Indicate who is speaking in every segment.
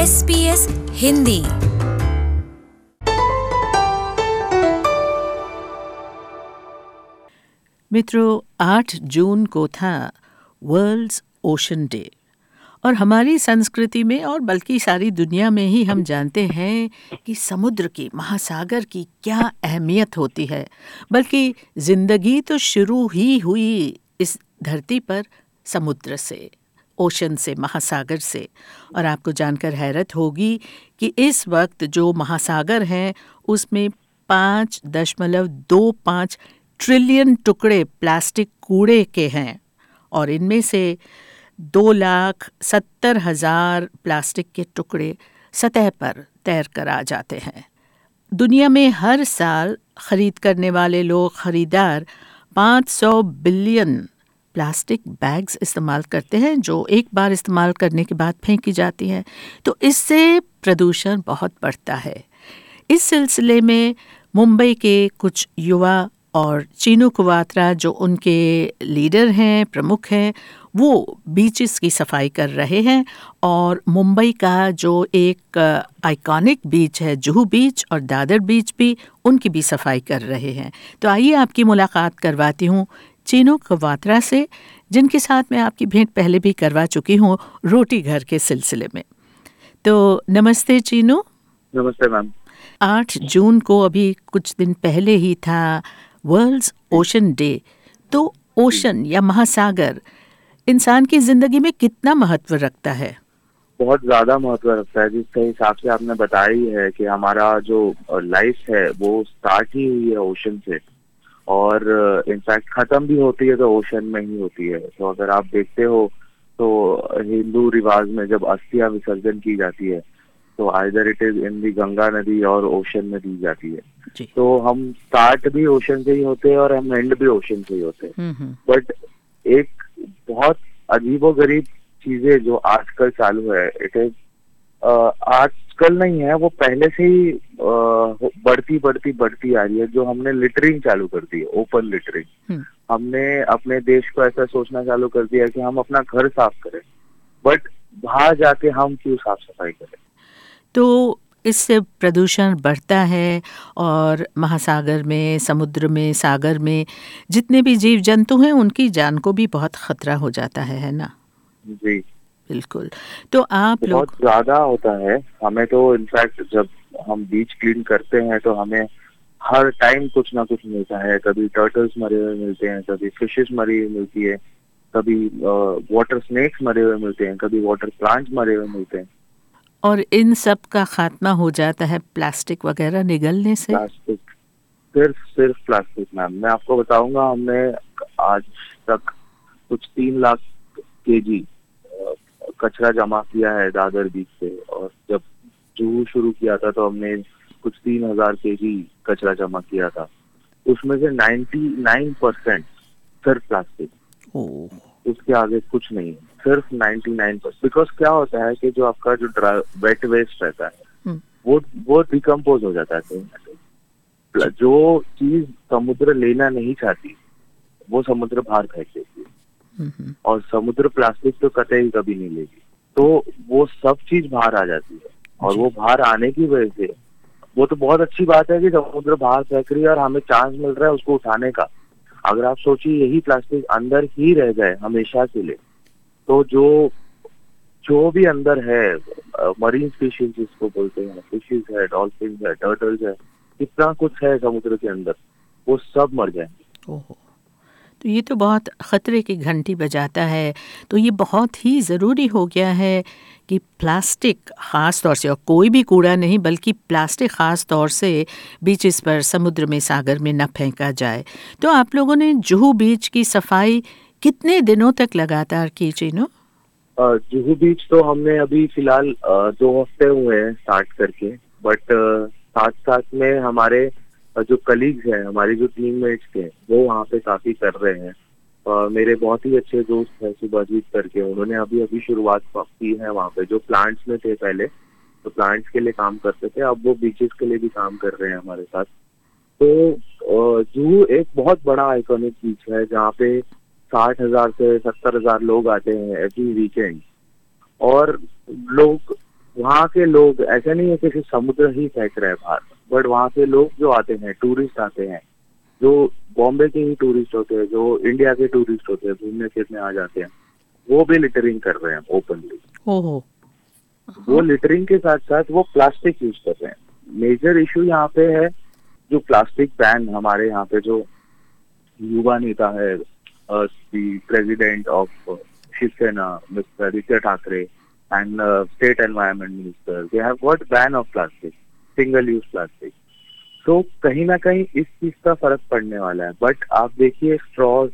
Speaker 1: SBS Hindi.
Speaker 2: मित्रों, 8 जून को था वर्ल्ड ओशन डे और हमारी संस्कृति में और बल्कि सारी दुनिया में ही हम जानते हैं कि समुद्र की, महासागर की क्या अहमियत होती है। बल्कि जिंदगी तो शुरू ही हुई इस धरती पर समुद्र से, ओशन से, महासागर से। और आपको जानकर हैरत होगी कि इस वक्त जो महासागर हैं उसमें 5.25 ट्रिलियन टुकड़े प्लास्टिक कूड़े के हैं और इनमें से 2,70,000 प्लास्टिक के टुकड़े सतह पर तैर कर आ जाते हैं। दुनिया में हर साल खरीद करने वाले लोग, खरीदार 500 बिलियन प्लास्टिक बैग्स इस्तेमाल करते हैं जो एक बार इस्तेमाल करने के बाद फेंकी जाती हैं। तो इससे प्रदूषण बहुत बढ़ता है। इस सिलसिले में मुंबई के कुछ युवा और चीनू कवात्रा जो उनके लीडर हैं, प्रमुख हैं, वो बीचेस की सफाई कर रहे हैं। और मुंबई का जो एक आइकॉनिक बीच है, जुहू बीच और दादर बीच भी, उनकी भी सफाई कर रहे हैं। तो आइए आपकी मुलाकात करवाती हूँ चीनू कवात्रा से, जिनके साथ मैं आपकी भेंट पहले भी करवा चुकी हूँ रोटी घर के सिलसिले में। तो नमस्ते चीनू।
Speaker 3: नमस्ते मैम।
Speaker 2: 8 जून को अभी कुछ दिन पहले ही था वर्ल्ड ओशन डे। तो ओशन या महासागर इंसान की जिंदगी में कितना महत्व रखता है?
Speaker 3: बहुत ज्यादा महत्व रखता है। जिसके हिसाब से आपने बताया ही है कि हमारा जो लाइफ है वो स्टार्ट ही हुई है ओशन से और इनफैक्ट खत्म भी होती है तो ओशन में ही होती है। तो अगर आप देखते हो तो हिंदू रिवाज में जब अस्थियां विसर्जन की जाती है तो either it is in the Ganga नदी और ओशन में दी जाती है। तो हम स्टार्ट भी ओशन से ही होते हैं और हम एंड भी ओशन से ही होते हैं। बट एक बहुत अजीबोगरीब चीजें जो आजकल चालू है, इट इज आजकल नहीं है, वो पहले से ही बढ़ती आ रही है। जो हमने लिटरिंग चालू कर दी है, ओपन लिटरिंग। हमने अपने देश को ऐसा सोचना चालू कर दिया कि हम अपना घर साफ करें, बट बाहर जाके हम क्यों साफ सफाई करें।
Speaker 2: तो इससे प्रदूषण बढ़ता है और महासागर में, समुद्र में, सागर में जितने भी जीव जंतु हैं उनकी जान को भी बहुत खतरा हो जाता है ना?
Speaker 3: जी
Speaker 2: बिल्कुल। तो आप लोग
Speaker 3: बहुत ज्यादा होता है। हमें तो इनफैक्ट जब हम बीच क्लीन करते हैं तो हमें हर टाइम कुछ ना कुछ मिलता है। कभी टर्टल्स मरे हुए मिलते हैं, कभी फिशेस मरी हुई मिलती है, कभी वाटर स्नेक्स मरे हुए मिलते हैं, कभी वाटर प्लांट्स मरे हुए मिलते हैं।
Speaker 2: और इन सब का खात्मा हो जाता है प्लास्टिक वगैरह निगलने से।
Speaker 3: प्लास्टिक, सिर्फ प्लास्टिक मैम। मैं आपको बताऊंगा, हमने आज तक कुछ 3 लाख केजी कचरा जमा किया है दादर बीच से। और जब जुहू शुरू किया था तो हमने कुछ 3,000 केजी कचरा जमा किया था। उसमें से 99% सिर्फ प्लास्टिक, उसके आगे कुछ नहीं, सिर्फ 99%। बिकॉज क्या होता है कि जो आपका जो वेट वेस्ट रहता है वो डिकम्पोज हो जाता है कहीं ना कहीं। जो चीज समुद्र लेना नहीं चाहती वो समुद्र बाहर फेंक देती है और समुद्र प्लास्टिक तो कतई कभी नहीं लेगी। तो वो सब चीज बाहर आ जाती है और वो बाहर आने की वजह से, वो तो बहुत अच्छी बात है कि समुद्र बाहर फेंक रही है और हमें चांस मिल रहा है उसको उठाने का। अगर आप सोचिए यही प्लास्टिक अंदर ही रह जाए हमेशा के लिए, तो जो भी अंदर है, मरीन स्पीशीज जिसको बोलते हैं, फिशेस है, डॉल्फिन है, टर्टल्स है, कितना कुछ है समुद्र के अंदर, वो सब मर जाएंगे।
Speaker 2: तो ये तो बहुत ख़तरे की घंटी बजाता है। तो ये बहुत ही ज़रूरी हो गया है कि प्लास्टिक ख़ास तौर से, और कोई भी कूड़ा नहीं बल्कि प्लास्टिक ख़ास तौर से बीचेस पर, समुद्र में, सागर में न फेंका जाए। तो आप लोगों ने जुहू बीच की सफाई कितने दिनों तक लगातार की चीनू?
Speaker 3: जुहू बीच तो हमने अभी फिलहाल 2 हफ्ते हुए हैं स्टार्ट करके। बट साथ साथ में हमारे जो कलीग्स हैं, हमारी जो टीममेट्स थे, वो वहाँ पे काफी कर रहे हैं। मेरे बहुत ही अच्छे दोस्त हैं सुभाजीत करके, उन्होंने अभी शुरुआत की है वहाँ पे। जो प्लांट्स में थे पहले, तो प्लांट्स के लिए काम करते थे, अब वो बीचेस के लिए भी काम कर रहे हैं हमारे साथ। तो जुहू एक बहुत बड़ा आइकॉनिक बीच है जहाँ पे 60,000 से 70,000 लोग आते हैं एवरी वीकेंड। और लोग वहाँ के लोग, ऐसा नहीं है कि सिर्फ समुद्र ही फेंक रहे हैं बाहर, बट वहाँ के लोग जो आते हैं, टूरिस्ट आते हैं, जो बॉम्बे के ही टूरिस्ट होते हैं, जो इंडिया के टूरिस्ट होते हैं, घूमने फिरने आ जाते हैं, वो भी लिटरिंग कर रहे हैं ओपनली।
Speaker 2: ओहो।
Speaker 3: वो लिटरिंग के साथ साथ वो प्लास्टिक यूज कर रहे हैं। मेजर इशू यहाँ पे है जो प्लास्टिक बैन हमारे यहाँ पे जो युवा नेता है, president of Shiv Sena mister Aaditya Thackeray and state environment minister, they have got ban of plastic, single use plastic. तो कहीं ना कहीं इस चीज का फर्क पड़ने वाला है। बट आप देखिए स्ट्रॉज,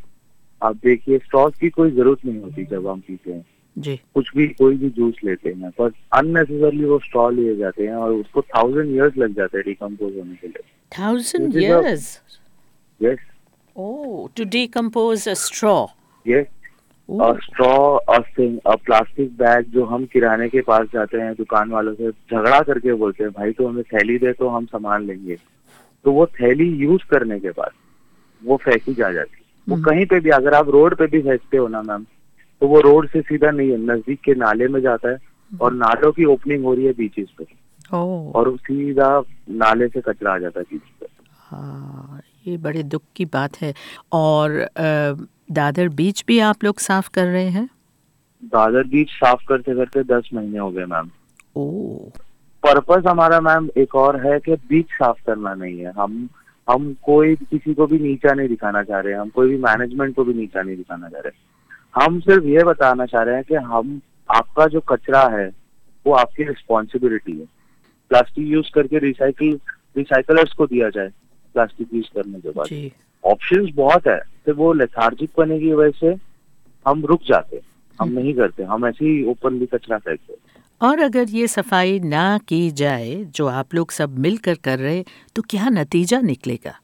Speaker 3: की कोई जरूरत नहीं होती जब हम पीते हैं
Speaker 2: जी।
Speaker 3: कुछ भी, कोई भी जूस लेते हैं, पर अननेसेसरली वो स्ट्रॉ लिए जाते हैं और उसको 1000 years लग जाते हैं डिकम्पोज होने के लिए।
Speaker 2: 1000 years?
Speaker 3: Yes
Speaker 2: Oh, to decompose a straw.
Speaker 3: Yes. और स्ट्रॉ और प्लास्टिक बैग जो हम किराने के पास जाते हैं, दुकान वालों से झगड़ा करके बोलते हैं भाई तो हमें थैली दे तो हम सामान लेंगे, तो वो थैली यूज करने के बाद वो फेंकी जा जाती है। वो कहीं पे भी, अगर आप रोड पे भी फेंकते हो ना मैम, तो वो रोड से सीधा नहीं है, नजदीक के नाले में जाता है, और नालों की ओपनिंग हो रही है बीचेस पे, और वो सीधा नाले से कचरा आ जाता है बीच पे।
Speaker 2: हाँ, ये बड़े दुख की बात है। और दादर बीच भी आप लोग साफ कर रहे हैं?
Speaker 3: दादर बीच साफ करते करते 10 महीने हो गए मैम।
Speaker 2: ओह।
Speaker 3: पर्पस हमारा मैम एक और है कि बीच साफ करना नहीं है। हम कोई किसी को भी नीचा नहीं दिखाना चाह रहे हैं, हम कोई भी मैनेजमेंट को भी नीचा नहीं दिखाना चाह रहे। हम सिर्फ ये बताना चाह रहे हैं कि हम, आपका जो कचरा है वो आपकी रिस्पॉन्सिबिलिटी है। प्लास्टिक यूज करके रिसाइकलर्स को दिया जाए प्लास्टिक यूज करने के बाद। ऑप्शंस बहुत है, तो वो लेथार्जिक बनने की वजह से हम रुक जाते, हम नहीं करते, हम ऐसे ही ओपनली कचरा फेंकते।
Speaker 2: और अगर ये सफाई ना की जाए जो आप लोग सब मिलकर कर रहे, तो क्या नतीजा निकलेगा?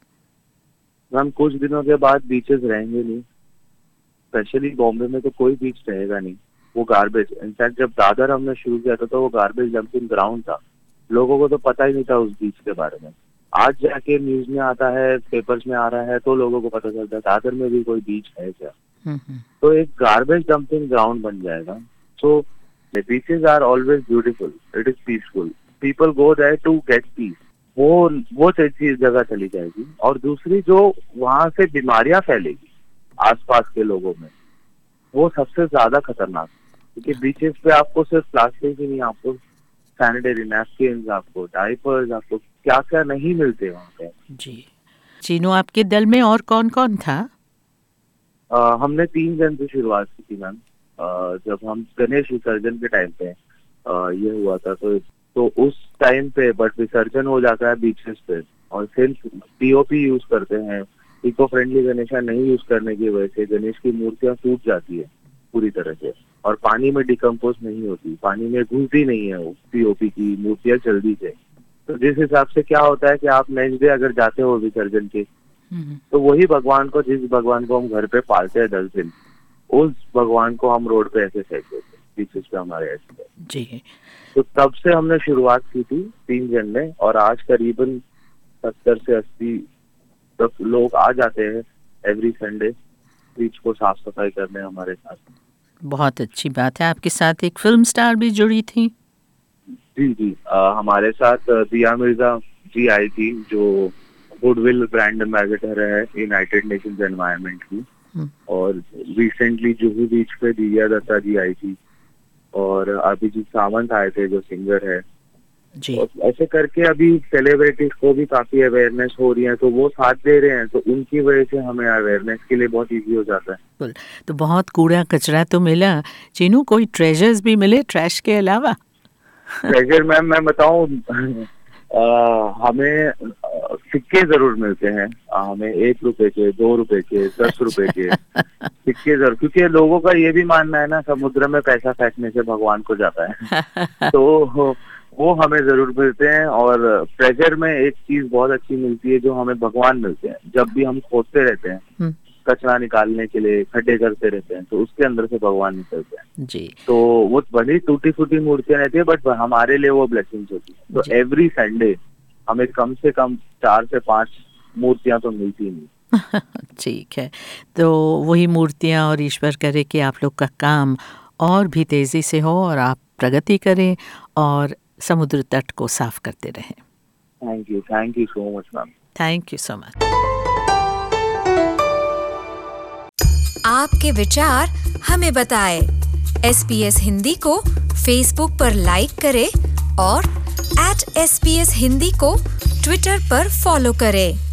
Speaker 3: मैम कुछ दिनों के बाद बीचेस रहेंगे नहीं, स्पेशली बॉम्बे में तो कोई बीच रहेगा नहीं। वो गार्बेज, इनफैक्ट जब दादर हमने शुरू किया था तो वो गार्बेज डंपिंग ग्राउंड था, लोगों को तो पता ही नहीं था उस बीच के बारे में। आज जाके न्यूज में आता है, पेपर्स में आ रहा है, तो लोगों को पता चलता है दादर में भी कोई बीच है क्या। तो एक गार्बेज डंपिंग ग्राउंड बन जाएगा। सो the beaches are always beautiful, it is peaceful, people go there to get peace, वो चीज जगह चली जाएगी। और दूसरी जो वहां से बीमारियां फैलेगी आसपास के लोगों में, वो सबसे ज्यादा खतरनाक, क्योंकि बीचेस पे आपको सिर्फ प्लास्टिक ही नहीं, आपको सैनिटरी नैपकिन, आपको डायपर्स, आपको क्या क्या नहीं मिलते वहाँ पे। जी
Speaker 2: चीनू, आपके दल में और कौन कौन था?
Speaker 3: हमने 3 जन से शुरुआत की थी मैम। जब हम गणेश विसर्जन के टाइम पे ये हुआ था, तो उस टाइम पे बट विसर्जन हो जाता है बीचेस पे, और सिर्फ पीओपी यूज करते हैं। इको फ्रेंडली गणेशा नहीं यूज करने की वजह से गणेश की मूर्तियां टूट जाती है पूरी तरह से, और पानी में डिकम्पोज नहीं होती, पानी में घुलती नहीं है वो पीओपी की मूर्तियां जल्दी से। तो जिस हिसाब से क्या होता है कि आप नेक्स्ट डे अगर जाते हो विसर्जन के, तो वही भगवान को, जिस भगवान को हम घर पे पालते हैं 10 दिन, उस भगवान को हम रोड पे ऐसे फेंक देते बीचेस पे हमारे ऐसे। जी। तो तब से हमने शुरुआत की थी 3 जन ने, और आज करीबन 70 से 80 तक लोग आ जाते हैं एवरी संडे बीच को साफ सफाई करने हमारे साथ। बहुत अच्छी बात है। आपके साथ एक फिल्म स्टार भी जुड़ी थी? जी, हमारे साथ दिया मिर्जा जी आई थी, जो गुडविल ब्रांड एम्बेसडर है यूनाइटेड नेशंस एनवायरनमेंट की। और रिसेंटली जुहू बीच पे दिव्या दत्ता जी आई थी, और अभिजीत सावंत आए थे जो सिंगर है जी। और ऐसे करके अभी सेलिब्रिटीज को भी काफी अवेयरनेस हो रही है, तो वो साथ दे रहे हैं, तो उनकी वजह से हमें अवेयरनेस के लिए बहुत इजी हो जाता है।
Speaker 2: तो बहुत कूड़ा कचरा तो मिला चीनू, कोई ट्रेजर्स भी मिले ट्रैश के अलावा?
Speaker 3: ट्रेजर मैम मैं बताऊं, हमें सिक्के जरूर मिलते हैं, हमें 1 रुपए के, 2 रुपए के, 10 रुपए के सिक्के जरूर, क्योंकि लोगों का ये भी मानना है ना समुद्र में पैसा फेंकने से भगवान को जाता है तो वो हमें जरूर मिलते हैं। और ट्रेजर में एक चीज बहुत अच्छी मिलती है, जो हमें भगवान मिलते हैं। जब भी हम खोदते रहते हैं कचरा निकालने के लिए, खड्डे करते रहते हैं, तो उसके अंदर से भगवान निकलते हैं जी। तो वो भले टूटी फूटी मूर्तियां रहती है, बट हमारे लिए वो ब्लेसिंग्स होती है। तो एवरी संडे हमें कम से कम 4 से 5 मूर्तियां तो मिलती नहीं
Speaker 2: ठीक है, तो वही मूर्तियां, और ईश्वर करे कि आप लोग का काम और भी तेजी से हो और आप प्रगति करें और समुद्र तट को साफ करते रहें।
Speaker 3: Thank you so much ma'am.
Speaker 2: Thank you so much.
Speaker 1: आपके विचार हमें बताएं। SBS हिंदी को फेसबुक पर लाइक करें और @SBS हिंदी को ट्विटर पर फॉलो करें।